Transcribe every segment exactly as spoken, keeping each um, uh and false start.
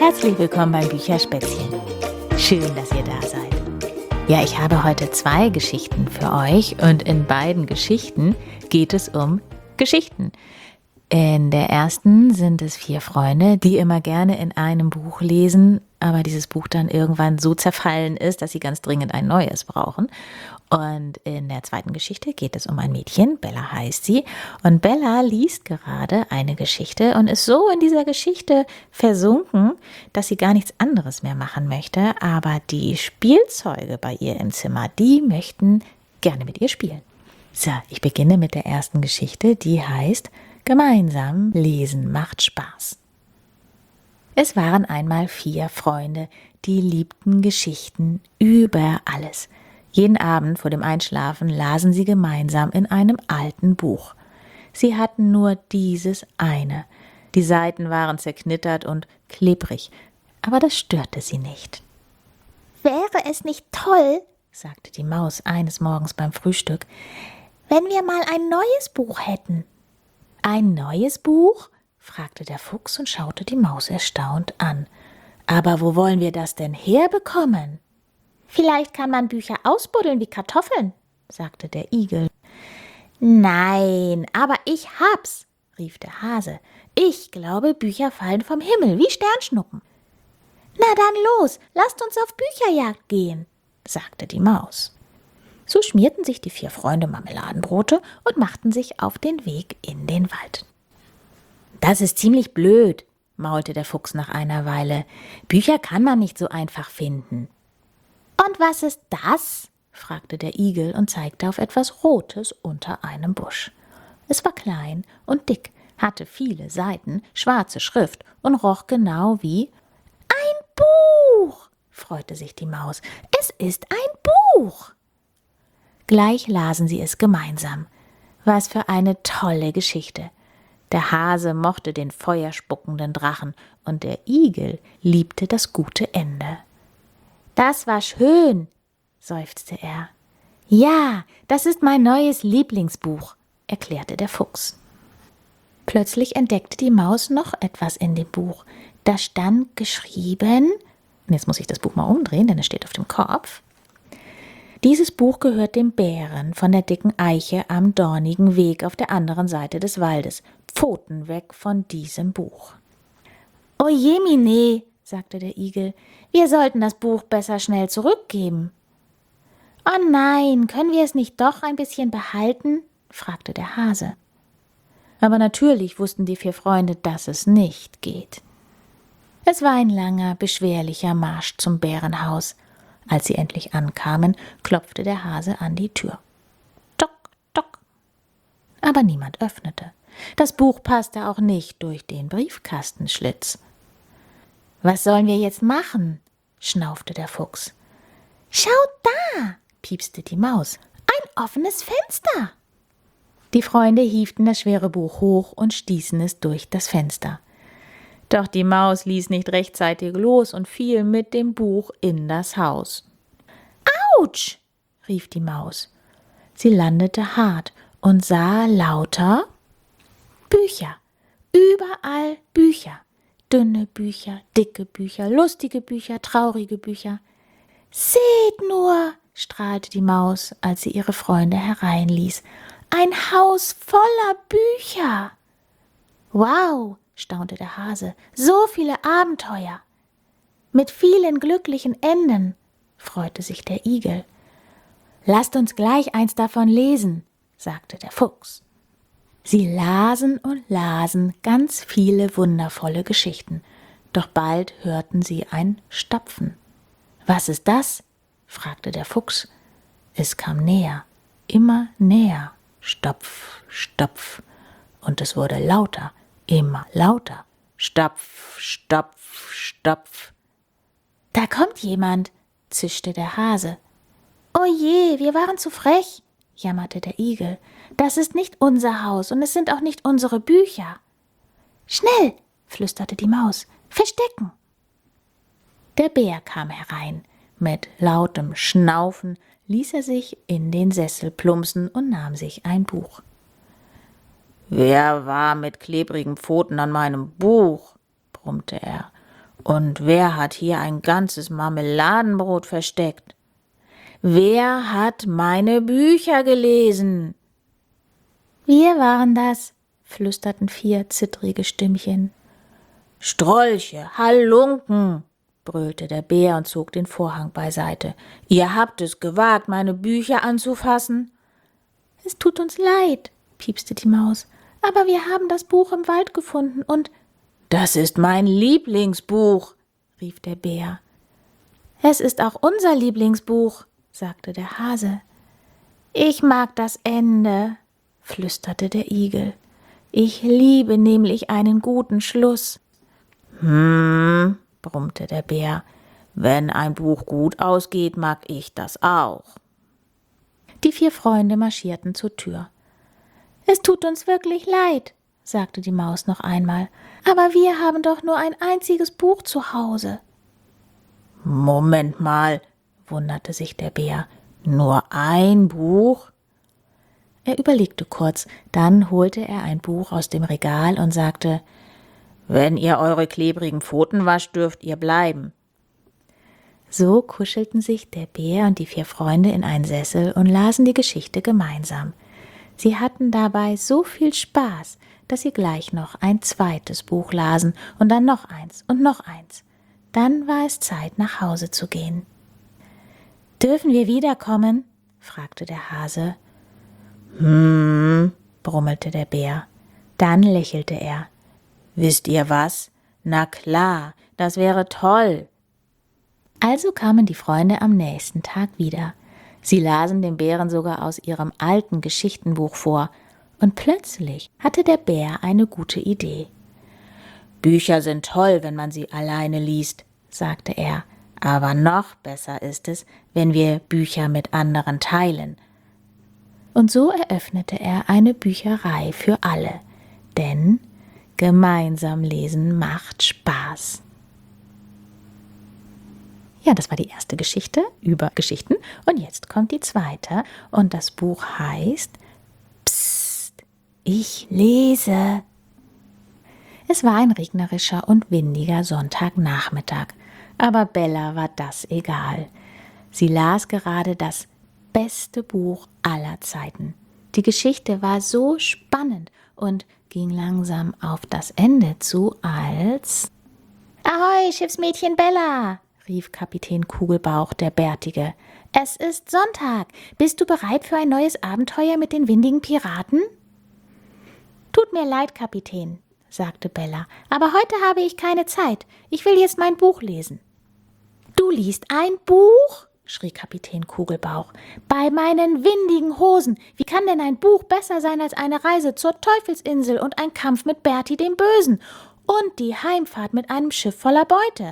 Herzlich willkommen beim Bücherspätzchen. Schön, dass ihr da seid. Ja, ich habe heute zwei Geschichten für euch und in beiden Geschichten geht es um Geschichten. In der ersten sind es vier Freunde, die immer gerne in einem Buch lesen, aber dieses Buch dann irgendwann so zerfallen ist, dass sie ganz dringend ein neues brauchen. Und in der zweiten Geschichte geht es um ein Mädchen, Bella heißt sie. Und Bella liest gerade eine Geschichte und ist so in dieser Geschichte versunken, dass sie gar nichts anderes mehr machen möchte. Aber die Spielzeuge bei ihr im Zimmer, die möchten gerne mit ihr spielen. So, ich beginne mit der ersten Geschichte, die heißt Gemeinsam lesen macht Spaß. Es waren einmal vier Freunde, die liebten Geschichten über alles. Jeden Abend vor dem Einschlafen lasen sie gemeinsam in einem alten Buch. Sie hatten nur dieses eine. Die Seiten waren zerknittert und klebrig, aber das störte sie nicht. »Wäre es nicht toll«, sagte die Maus eines Morgens beim Frühstück, »wenn wir mal ein neues Buch hätten?« »Ein neues Buch?« fragte der Fuchs und schaute die Maus erstaunt an. »Aber wo wollen wir das denn herbekommen?« »Vielleicht kann man Bücher ausbuddeln wie Kartoffeln«, sagte der Igel. »Nein, aber ich hab's«, rief der Hase. »Ich glaube, Bücher fallen vom Himmel wie Sternschnuppen.« »Na dann los, lasst uns auf Bücherjagd gehen«, sagte die Maus. So schmierten sich die vier Freunde Marmeladenbrote und machten sich auf den Weg in den Wald. »Das ist ziemlich blöd«, maulte der Fuchs nach einer Weile. »Bücher kann man nicht so einfach finden.« »Und was ist das?« fragte der Igel und zeigte auf etwas Rotes unter einem Busch. Es war klein und dick, hatte viele Seiten, schwarze Schrift und roch genau wie »Ein Buch«, freute sich die Maus. »Es ist ein Buch.« Gleich lasen sie es gemeinsam. Was für eine tolle Geschichte. Der Hase mochte den feuerspuckenden Drachen und der Igel liebte das gute Ende. »Das war schön«, seufzte er. »Ja, das ist mein neues Lieblingsbuch«, erklärte der Fuchs. Plötzlich entdeckte die Maus noch etwas in dem Buch. Da stand geschrieben, jetzt muss ich das Buch mal umdrehen, denn es steht auf dem Kopf. Dieses Buch gehört dem Bären von der dicken Eiche am dornigen Weg auf der anderen Seite des Waldes. Pfoten weg von diesem Buch. »O jemine«, sagte der Igel, »wir sollten das Buch besser schnell zurückgeben.« »Oh nein, können wir es nicht doch ein bisschen behalten?« fragte der Hase. Aber natürlich wussten die vier Freunde, dass es nicht geht. Es war ein langer, beschwerlicher Marsch zum Bärenhaus. Als sie endlich ankamen, klopfte der Hase an die Tür. Tock, tock. Aber niemand öffnete. Das Buch passte auch nicht durch den Briefkastenschlitz. »Was sollen wir jetzt machen?« schnaufte der Fuchs. »Schaut da«, piepste die Maus, »ein offenes Fenster.« Die Freunde hieften das schwere Buch hoch und stießen es durch das Fenster. Doch die Maus ließ nicht rechtzeitig los und fiel mit dem Buch in das Haus. »Autsch«, rief die Maus. Sie landete hart und sah lauter Bücher, überall Bücher. Dünne Bücher, dicke Bücher, lustige Bücher, traurige Bücher. »Seht nur«, strahlte die Maus, als sie ihre Freunde hereinließ, »ein Haus voller Bücher.« »Wow«, staunte der Hase, »so viele Abenteuer!« »Mit vielen glücklichen Enden«, freute sich der Igel. »Lasst uns gleich eins davon lesen«, sagte der Fuchs. Sie lasen und lasen ganz viele wundervolle Geschichten, doch bald hörten sie ein Stapfen. »Was ist das?« fragte der Fuchs. Es kam näher, immer näher, Stapf, Stapf, und es wurde lauter, immer lauter, Stapf, Stapf, Stapf. »Da kommt jemand«, zischte der Hase. »Oh je, wir waren zu frech«, jammerte der Igel. »Das ist nicht unser Haus und es sind auch nicht unsere Bücher.« »Schnell«, flüsterte die Maus, »verstecken!« Der Bär kam herein. Mit lautem Schnaufen ließ er sich in den Sessel plumpsen und nahm sich ein Buch. »Wer war mit klebrigen Pfoten an meinem Buch?« brummte er. Und wer hat hier ein ganzes Marmeladenbrot versteckt? Wer hat meine Bücher gelesen? Wir waren das, flüsterten vier zittrige Stimmchen. Strolche, Halunken, brüllte der Bär und zog den Vorhang beiseite. Ihr habt es gewagt, meine Bücher anzufassen? Es tut uns leid, piepste die Maus, aber wir haben das Buch im Wald gefunden und… Das ist mein Lieblingsbuch, rief der Bär. Es ist auch unser Lieblingsbuch, sagte der Hase. Ich mag das Ende, flüsterte der Igel. Ich liebe nämlich einen guten Schluss. Hm, brummte der Bär, wenn ein Buch gut ausgeht, mag ich das auch. Die vier Freunde marschierten zur Tür. Es tut uns wirklich leid, sagte die Maus noch einmal, aber wir haben doch nur ein einziges Buch zu Hause. Moment mal, wunderte sich der Bär, nur ein Buch? Er überlegte kurz, dann holte er ein Buch aus dem Regal und sagte, wenn ihr eure klebrigen Pfoten wascht, dürft ihr bleiben. So kuschelten sich der Bär und die vier Freunde in einen Sessel und lasen die Geschichte gemeinsam. Sie hatten dabei so viel Spaß, dass sie gleich noch ein zweites Buch lasen und dann noch eins und noch eins. Dann war es Zeit, nach Hause zu gehen. »Dürfen wir wiederkommen?« fragte der Hase. »Hm«, brummelte der Bär. Dann lächelte er. »Wisst ihr was? Na klar, das wäre toll.« Also kamen die Freunde am nächsten Tag wieder. Sie lasen dem Bären sogar aus ihrem alten Geschichtenbuch vor, und plötzlich hatte der Bär eine gute Idee. »Bücher sind toll, wenn man sie alleine liest«, sagte er, »aber noch besser ist es, wenn wir Bücher mit anderen teilen.« Und so eröffnete er eine Bücherei für alle, denn gemeinsam lesen macht Spaß. Ja, das war die erste Geschichte über Geschichten. Und jetzt kommt die zweite. Und das Buch heißt Psst, ich lese. Es war ein regnerischer und windiger Sonntagnachmittag. Aber Bella war das egal. Sie las gerade das beste Buch aller Zeiten. Die Geschichte war so spannend und ging langsam auf das Ende zu, als… »Ahoi, Schiffsmädchen Bella«, rief Kapitän Kugelbauch, der Bärtige. »Es ist Sonntag. Bist du bereit für ein neues Abenteuer mit den windigen Piraten?« »Tut mir leid, Kapitän«, sagte Bella, »aber heute habe ich keine Zeit. Ich will jetzt mein Buch lesen.« »Du liest ein Buch?«, schrie Kapitän Kugelbauch. »Bei meinen windigen Hosen! Wie kann denn ein Buch besser sein als eine Reise zur Teufelsinsel und ein Kampf mit Berti dem Bösen? Und die Heimfahrt mit einem Schiff voller Beute.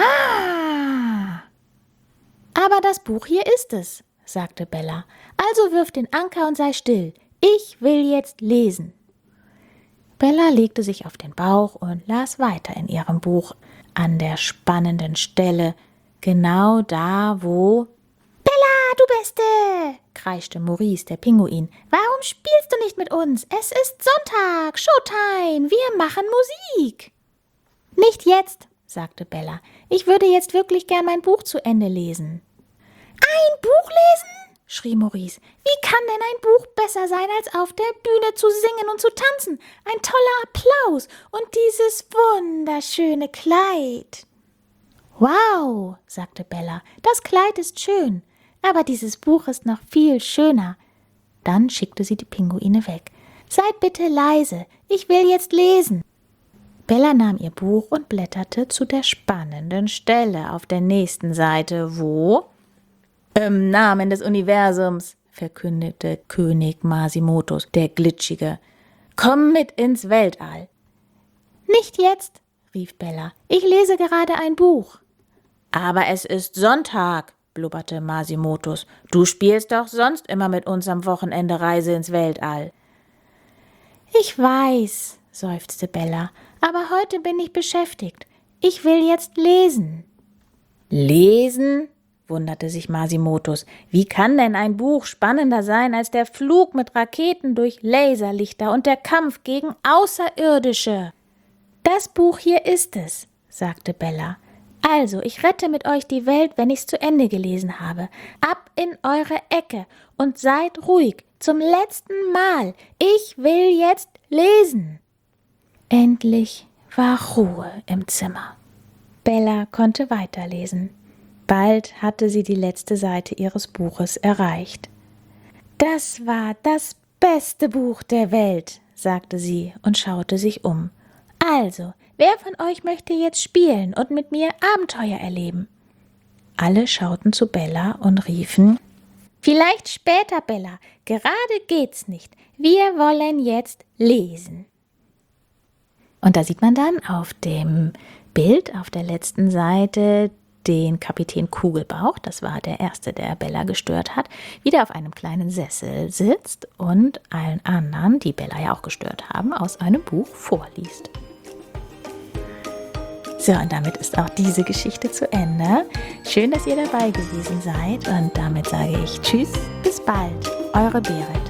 Ah! Aber das Buch hier ist es«, sagte Bella. »Also wirf den Anker und sei still. Ich will jetzt lesen.« Bella legte sich auf den Bauch und las weiter in ihrem Buch. An der spannenden Stelle, genau da, wo… »Bella, du Beste«, kreischte Maurice, der Pinguin. »Warum spielst du nicht mit uns? Es ist Sonntag, Showtime, wir machen Musik.« »Nicht jetzt«, sagte Bella. »Ich würde jetzt wirklich gern mein Buch zu Ende lesen.« »Ein Buch lesen?«, schrie Maurice. »Wie kann denn ein Buch besser sein, als auf der Bühne zu singen und zu tanzen? Ein toller Applaus und dieses wunderschöne Kleid.« »Wow«, sagte Bella, »das Kleid ist schön, aber dieses Buch ist noch viel schöner.« Dann schickte sie die Pinguine weg. »Seid bitte leise, ich will jetzt lesen.« Bella nahm ihr Buch und blätterte zu der spannenden Stelle auf der nächsten Seite, wo… »Im Namen des Universums«, verkündete König Masimotos, der Glitschige. »Komm mit ins Weltall.« »Nicht jetzt«, rief Bella. »Ich lese gerade ein Buch.« »Aber es ist Sonntag«, blubberte Masimotos. »Du spielst doch sonst immer mit uns am Wochenende Reise ins Weltall.« »Ich weiß«, seufzte Bella, »aber heute bin ich beschäftigt. Ich will jetzt lesen.« »Lesen?«, wunderte sich Masimotos. »Wie kann denn ein Buch spannender sein als der Flug mit Raketen durch Laserlichter und der Kampf gegen Außerirdische?« »Das Buch hier ist es«, sagte Bella. Also, ich rette mit euch die Welt, wenn ich's zu Ende gelesen habe. Ab in eure Ecke und seid ruhig. Zum letzten Mal. Ich will jetzt lesen. Endlich war Ruhe im Zimmer. Bella konnte weiterlesen. Bald hatte sie die letzte Seite ihres Buches erreicht. Das war das beste Buch der Welt, sagte sie und schaute sich um. Also, wer von euch möchte jetzt spielen und mit mir Abenteuer erleben? Alle schauten zu Bella und riefen: Vielleicht später, Bella, gerade geht's nicht. Wir wollen jetzt lesen. Und da sieht man dann auf dem Bild auf der letzten Seite den Kapitän Kugelbauch, das war der Erste, der Bella gestört hat, wieder auf einem kleinen Sessel sitzt und allen anderen, die Bella ja auch gestört haben, aus einem Buch vorliest. So, und damit ist auch diese Geschichte zu Ende. Schön, dass ihr dabei gewesen seid und damit sage ich Tschüss, bis bald, eure Berit.